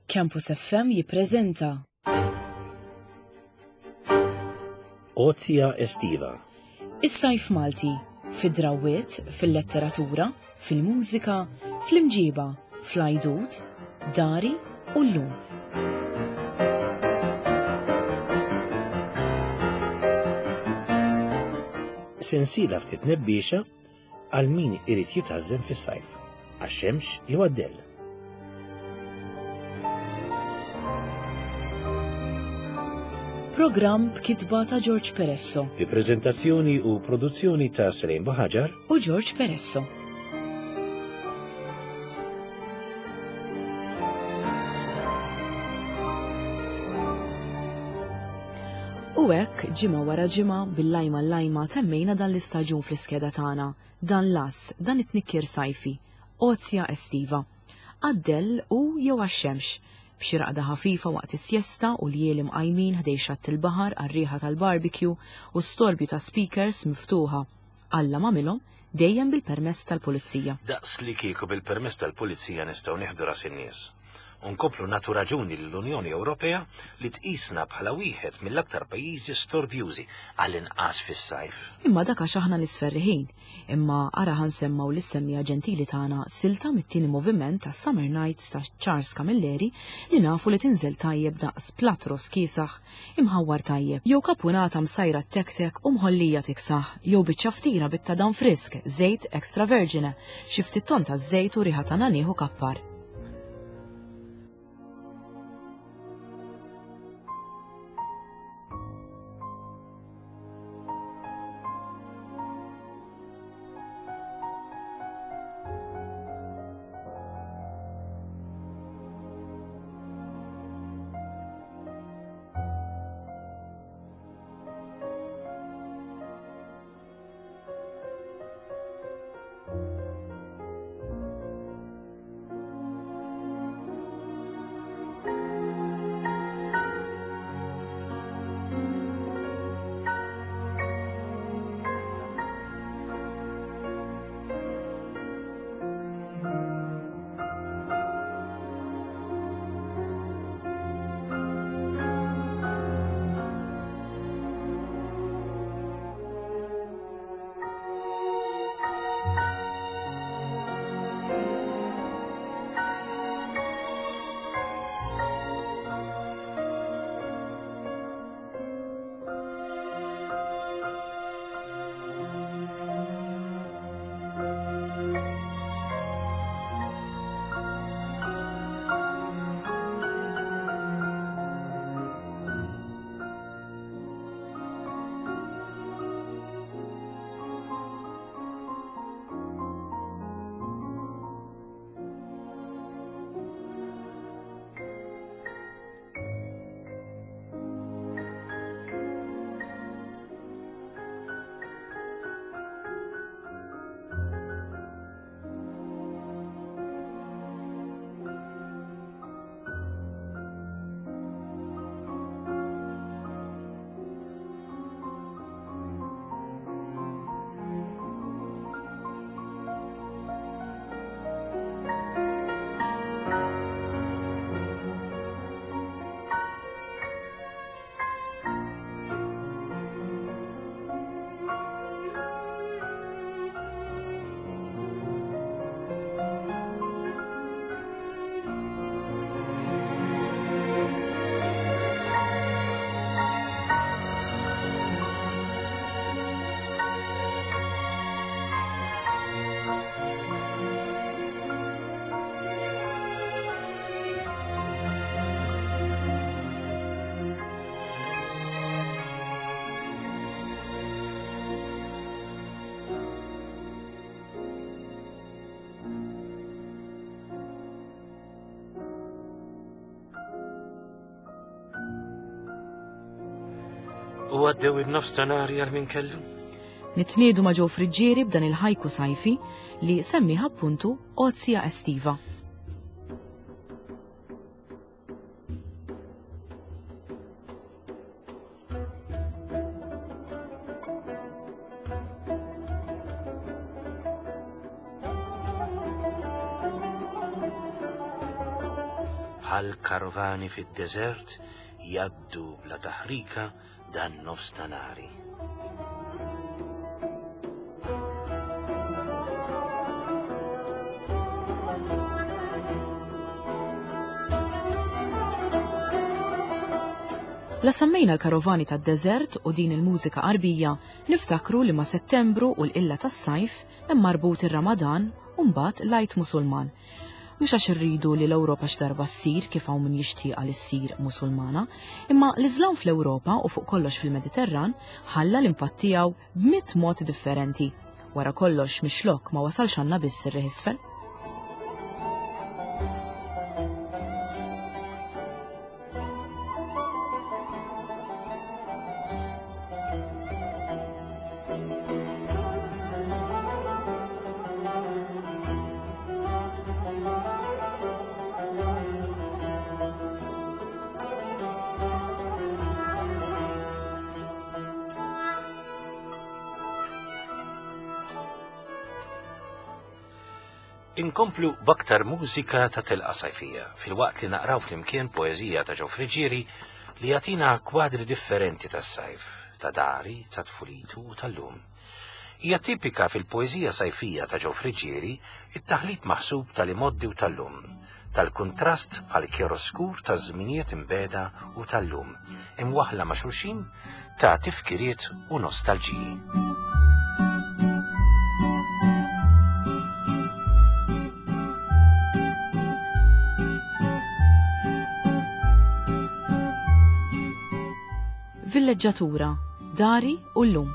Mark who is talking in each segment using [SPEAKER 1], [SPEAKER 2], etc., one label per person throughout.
[SPEAKER 1] Campus FM jippreżenta
[SPEAKER 2] Ozja Estiva.
[SPEAKER 1] Is-sajf Malti fid-drawwiet, fil-letteratura, fil-mużika, fl-imġiba, fl-għajdut, dari u llum.
[SPEAKER 2] Sensiela ftit nebbiexa għal min irid jitgħażżem fis-sajf, għax-xemx jew għad-dell.
[SPEAKER 1] Programm b'kitba ta' George Peresso
[SPEAKER 2] Bi preżentazzjoni u produzzjoni ta' Selejn Baħaġar
[SPEAKER 1] u George Peresso. U hekk ġimgħa wara ġimgħa bil-lajma l-lajma temmejna dan l-istaġun fl-iskeda tagħna, dan l-ass, dan it-tnikkir sajfi, Ozja Estiva. Għaddell u jew għax-xemx, b'xi raqda ħafifa waqt is-sjesta u l-jielim qajmin ħdej xatt il-baħar għar-rieħa tal-barbecue u storbju ta' speakers miftuħa. Alla m'għamilhom dejjem bil-permess tal-pulizija.
[SPEAKER 2] Daqs li kieku bil-permess tal-pulizija nistgħu nieħdu ras in-nies. Unkomplu nagħtu raġuni lill-Unjoni Ewropea li tqisna bħala wieħed mill-aktar pajjiżi storbjużi għall-inqas fis-sajf.
[SPEAKER 1] Imma dak għax aħna nisferriħin, imma ara ħansemmaw lis-semmija ġentili tagħna silta mit-tieni moviment ta' Summer Nights ta' Charles Camilleri li nafu li tinżel tajjeb daqs platros kiesaħ imħawwar tajjeb, jew kapunata msajra tek-tek u mħollija tiksaħ, jew biċċa ftira bit-tadam frisk, żejt extra vergine, xi ftit ton ta' żejt u riħa ta' nanieħu kappar.
[SPEAKER 2] U għaddew il-nofs ta' nari għal min kellu?
[SPEAKER 1] Nitniedu ma' ġew friġġieri b'dan il-ħajku sajfi li semmiħa appuntu Ozja Estiva.
[SPEAKER 2] bħal karovani fid-deżert jgħaddu bla taħrika dan nofs ta' nari.
[SPEAKER 1] La sammejna l-karovani tad-deżert u din il-mużika qarbija niftakru li ma' Settembru u l-qilla tas-sajf hemm marbut ir-Ramadan u mbagħad l-Għid Musulman. Mhux għax irridu li l-Ewropa x'darba ssir kif hawn min jixtieq li ssir Musulmana, imma l-Iżlam fl-Ewropa u fuq kollox fil-Mediterran ħalla l-impatt tiegħu b'100 mod differenti. Wara kollox mixlok ma wasalx għandna biss ir-riħ isfel.
[SPEAKER 2] Inkomplu b'aktar mużika ta' tilqa sajfija, fil-waqt li naqraw flimkien poeżija ta' Ġew Friġieri li jagħtina kwadri differenti tas-sajf, ta' dari, ta' tfulitu u tal-lum. Hija tipika fil-poeżija sajfija ta' Ġew Friġieri it-taħlit maħsub tal-imoddi u tal-lum, tal-kuntrast bħal kjeroskur ta' żminijiet imbeda u tal-lum, imwaħla ma' xulxin ta' tifkiriet u nostalġiji. Villegġatura, dari u llum.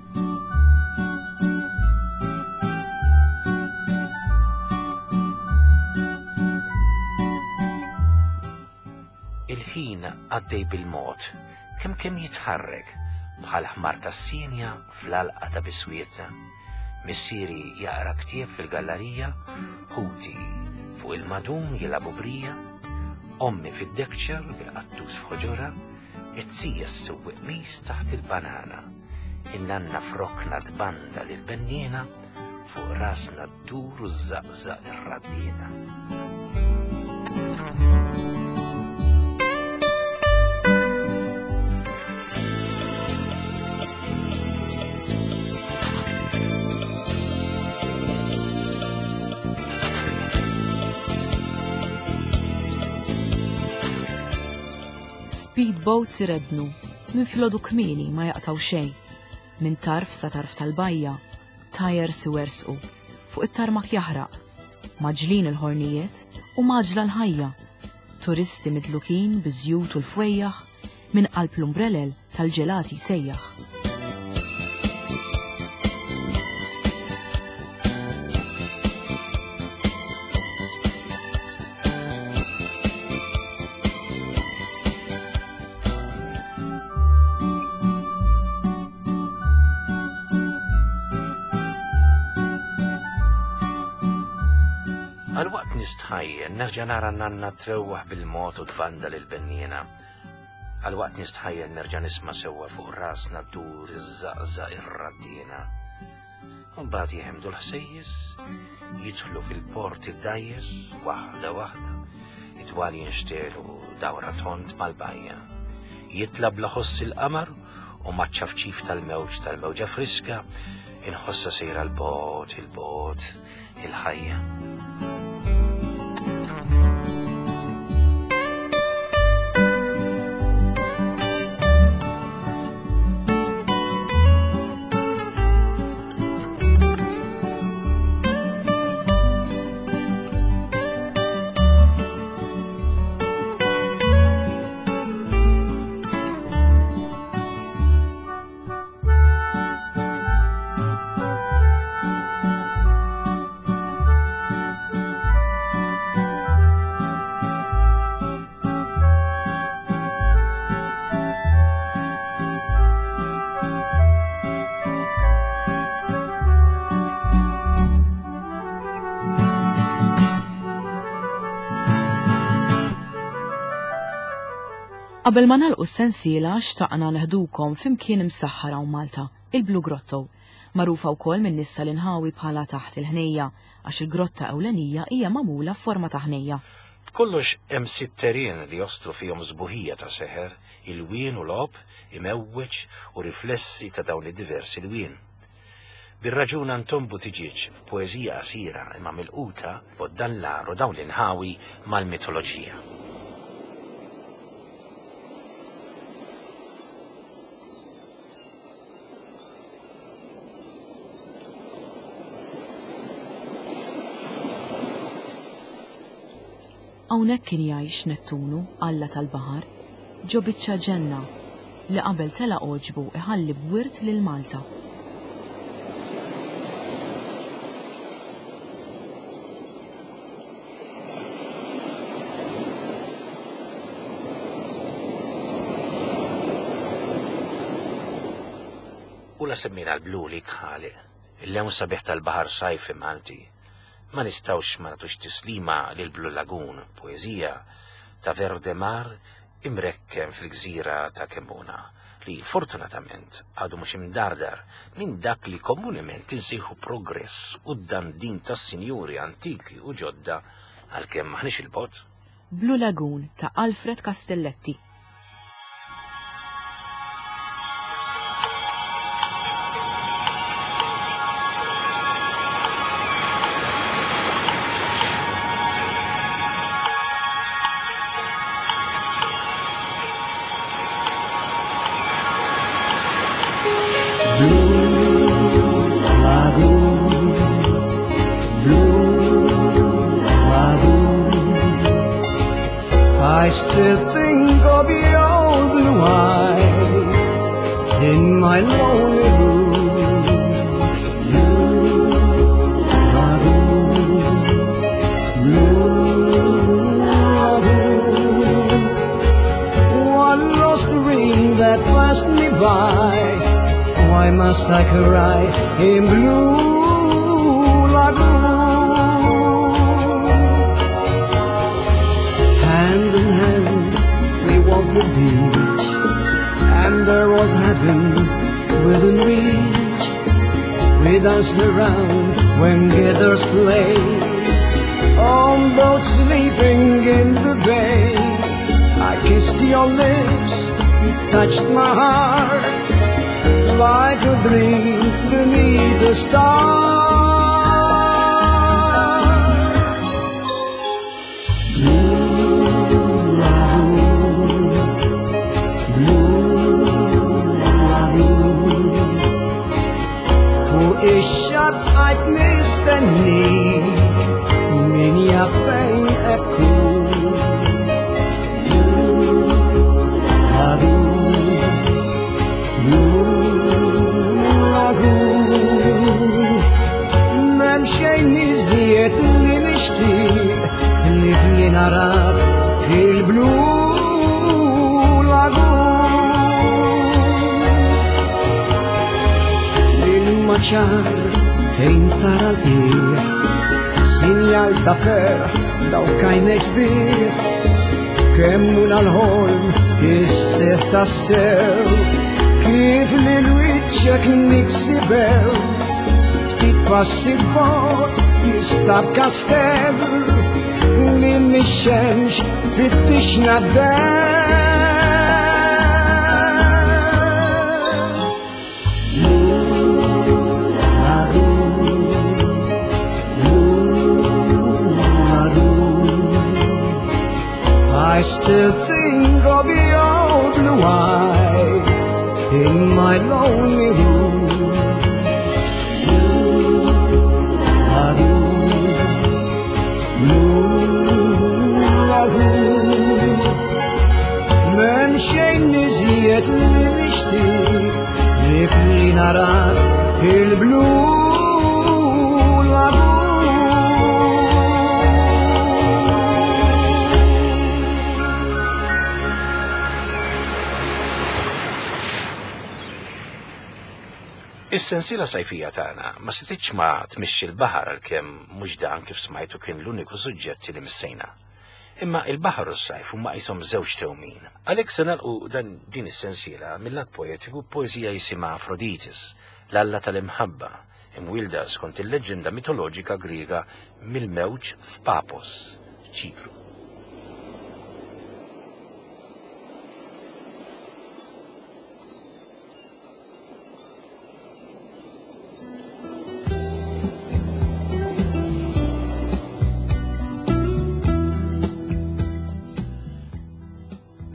[SPEAKER 2] Il-ħin għaddej bil-mod, kemm jitħarrek bħal ħmar tas-sinja fl-alqa ta' biswietna. Missieri jaqra ktieb fil-gallerija, ħuti fuq il-madum jilabu brija, ommi fid-dekċer bil-qattus f'ħoġora, it-sija s-suq qmis taħt il-banana, in-nanna frokna tbanda lil-bennina, fuq rasna d-dur u żaqżaq ir-raddina.
[SPEAKER 1] Speedboats irednu, minn flodu kmini ma jaqtaw xejn, minn tarf sa tarf tal-bajja, tajers iwersqu, fuq it-tarmak jaħraq, maġlin il-ħornijiet u maġla l-ħajja, turisti midlukin biżjut u l-fwejjaħ, minn qalb l-umbrelel tal-ġelati sejjaħ.
[SPEAKER 2] Għal-waqt nistħajjen, nerġa' nara nanna trewwaħ bil-mod u tbanda lil-bennina. Għal-waqt nistħajjen nerġa' nisma' sewwa fuq rasna d-dur iż-żaqżaq ir-raddina. Mbagħad jeħemdu l-ħsejjes, jidħlu fil-port id-dajjes waħda waħda, it-twal jinxtelu dawra tont mal-bajja. Jitla bla ħoss il-qamar u maċċafċif tal-mewġa friska, inħossa sejra l-bot, il-ħajja.
[SPEAKER 1] Qabel ma nagħlqu s-sensiela xtaqna neħdukom f'imkien imsaħħar hawn Malta, il-Blue Grotto, magħrufa wkoll min-nissa l-inħawi bħala taħt il-ħnejja, għax il-grotta ewlenija hija magħmula f'forma ta' ħnejja.
[SPEAKER 2] F'kollox hemm sitterien li jostru fihom żbuħija ta' seħer, il-wien u l-ob, imewweġ u riflessi ta' dawn id-diversi l-wien. Bir-raġun Anton Buttigieg f'poeżija qasira imma milquta boddan l-aru dawn l-inħawi mal-mitoloġija.
[SPEAKER 1] Hawnhekk kien jgħix Nettunu, Alla tal-baħar, ġo biċċa ġenna li qabel tela oġbu iħalli b'wirt lil Malta.
[SPEAKER 2] U la semmina l-blu li kħaliq, il-lewn sabiħ tal-baħar sajfi Malti. Ma nistawx ma natux tislima lil Blue Lagoon, poezija ta' Verdemar imrekken fil-gżira ta' Kemuna, li fortunatament għadu mhux imdardar minn dak li komunement insejħu progress u d-dandin tas sinjuri antiki u ġodda għalkemm maħniex il-bot.
[SPEAKER 1] Blue Lagoon ta' Alfred Castelletti.
[SPEAKER 3] I still think of your blue eyes in my lonely room. Blue lagoon. One lost ring that passed me by. Why must I cry in Blue Lagoon? Hand in hand we walked the beach, and there was heaven within reach. We danced around when gators play, on boats sleeping in the bay. I kissed your lips, you touched my heart, like a dream beneath the stars. Blue Lagoon, Blue Lagoon. Voor is uit mistenni, minha fém é cool. Blue Lagoon, Blue Lagoon. Memxejn iżjed li nixtieq li fli narak fil-Blue Lagoon. Lil-maċar fejn tara l-qiegħ, sinjal ta' ferħ daw kajnek sbieħ, kemmu l-ħolm jisseħ tas-sew, kif li l-wiċċek niksibews, ftit passi bot jistab kastell, li mix-xemx fittixna d-del. Blue Lagoon, Blue Lagoon. I still think of your blue eyes in my lonely room. Blue Lagoon, Blue Lagoon. Memxejn iżjed li nixtieq li fli narak fil-Blue Lagoon.
[SPEAKER 2] Is-sensiela sajfija tagħna ma setitx ma tmixxi l-baħar għalkemm mhux dan kif smajtu kien l-uniku suġġetti li missejna. Imma il-baħar u s-sajf huma qishom żewġ tewmin. Għalhekk se nagħlqu din is-sensiela mill-lat poetiku b'poeżija jisimha Aphrodite, l-alla tal-imħabba, imwielda skont il-leġenda mitoloġika Griega mill-mewġ f'Papos, Ċipru.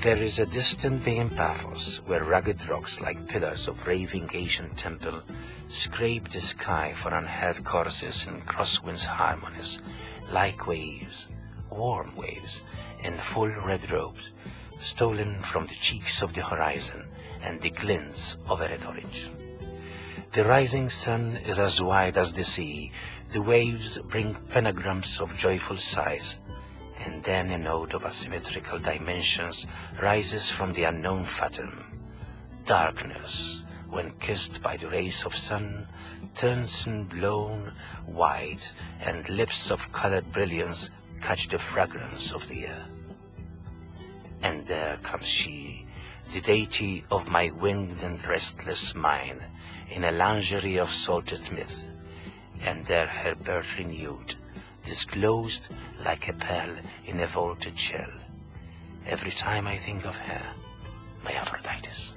[SPEAKER 2] There is a distant bay in Paphos where rugged rocks like pillars of raving ancient temple scrape the sky for unheard choruses and crosswinds harmonies, like waves, warm waves, in full red robes, stolen from the cheeks of the horizon and the glints of a red orange. The rising sun is as wide as the sea, the waves bring pentagrams of joyful sighs, and then a note of asymmetrical dimensions rises from the unknown fathom. Darkness, when kissed by the rays of sun, turns and blown white, and lips of colored brilliance catch the fragrance of the air. And there comes she, the deity of my winged and restless mind, in a lingerie of salted myth, and there her birth renewed, disclosed like a pearl in a vaulted shell. Every time I think of her, my Aphrodite.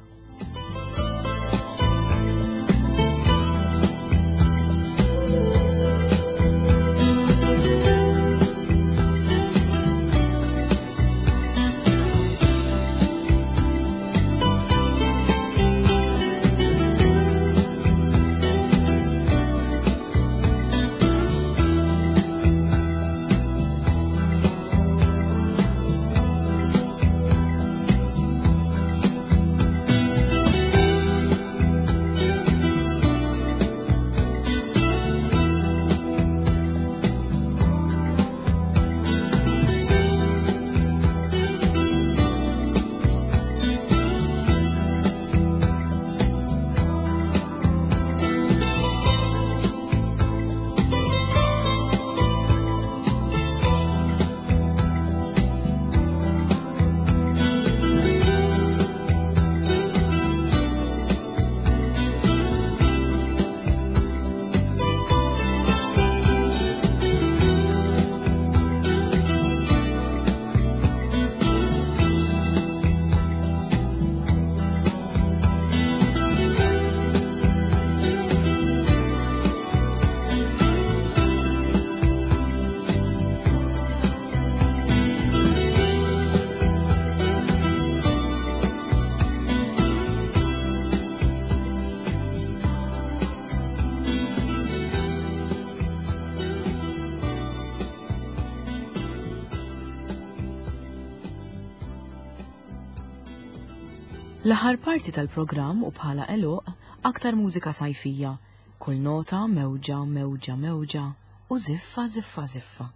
[SPEAKER 1] L-aħħar parti tal-programm u bħala eluq aktar mużika sajfija, kull nota mewġa mewġa mewġa u ziffa ziffa ziffa.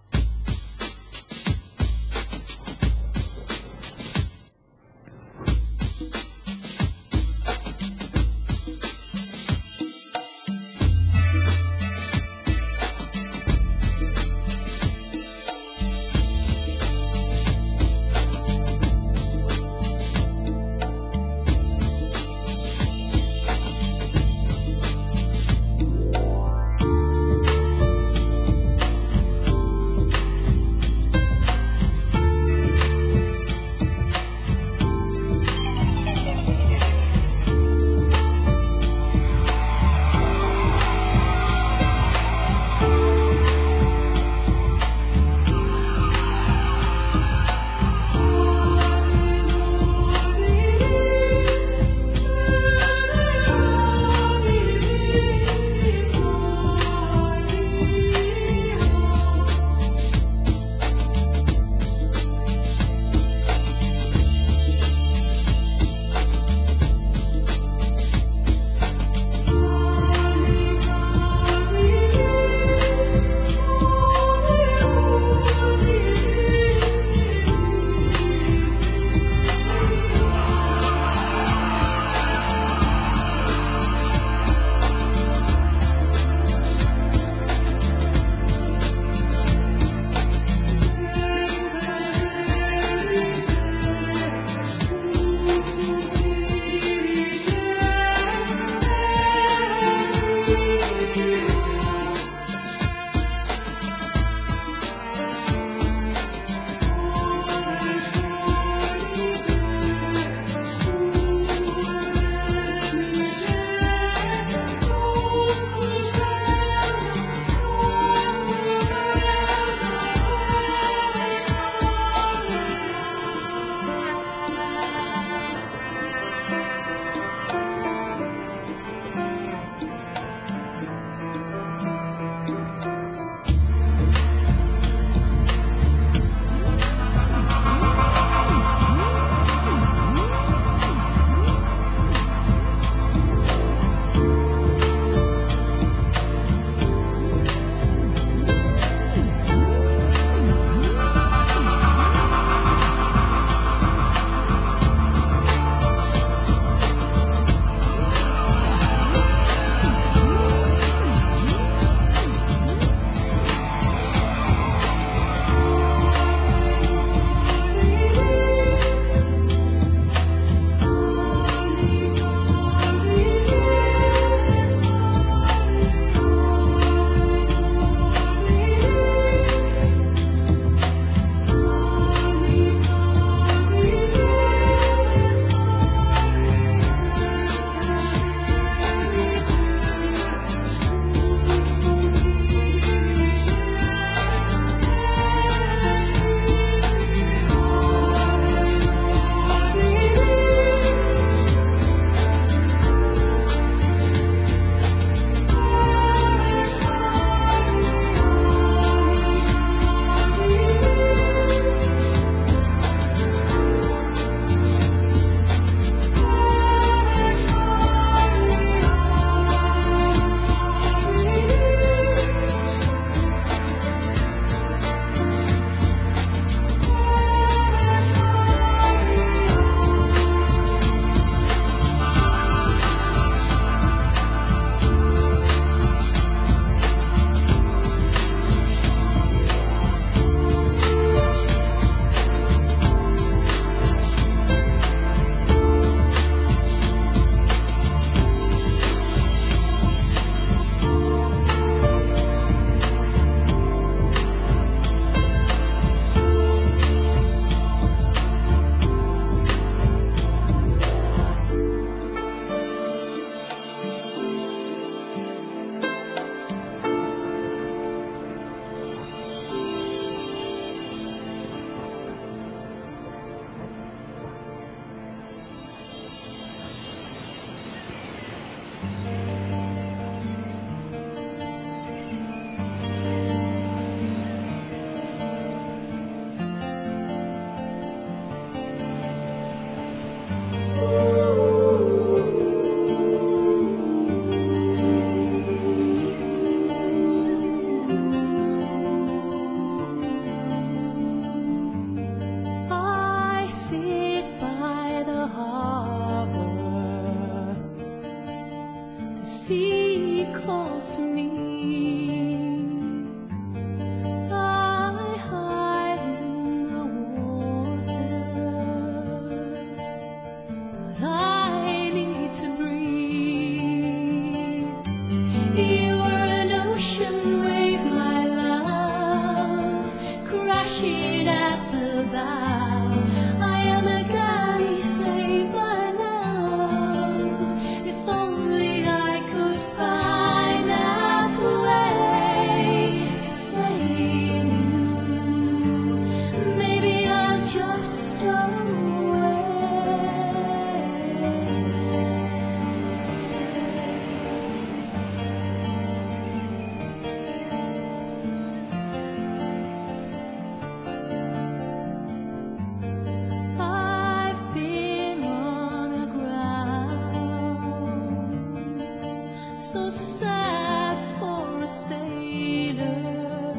[SPEAKER 4] So sad for a sailor.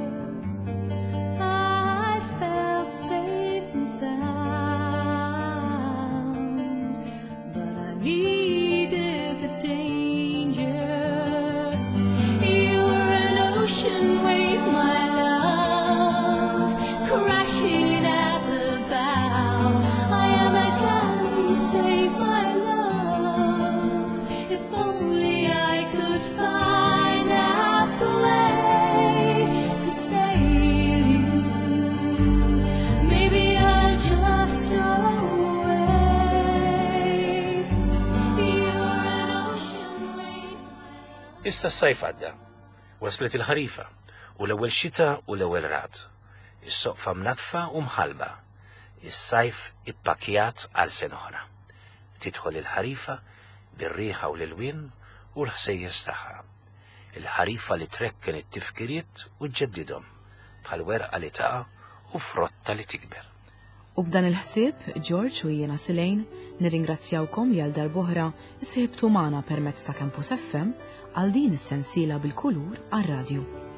[SPEAKER 4] I felt safe and sound, but I needed the danger. You were an ocean wave, my love, crashing at the bow. I am a galley, save my love. If only I could find out the way to sail you. Maybe I'll just away. You're an ocean wave.
[SPEAKER 2] Issa s-sajf għadda, waslet il-ħarifa, u l-ewwel xita u l-ewwel rat. Is-soqfa mnatfa u mħalba. Is-sajf ippakjat għal sen oħra. Tidħol il-ħarifa bir-riħa u l-ilwien u l-ħsejjes tagħha. Il-ħarifa li trekken it-tifkiriet u ġġeddidhom bħal werqa li taqa' u frotta li tikber.
[SPEAKER 1] U b'dan il-ħsieb, George u jiena Silejn nirringrazzjawkom li għal darb'oħra isħibtu magħna permezz ta' Campus FM għal din is-sensiela bil-kulur għar-radju.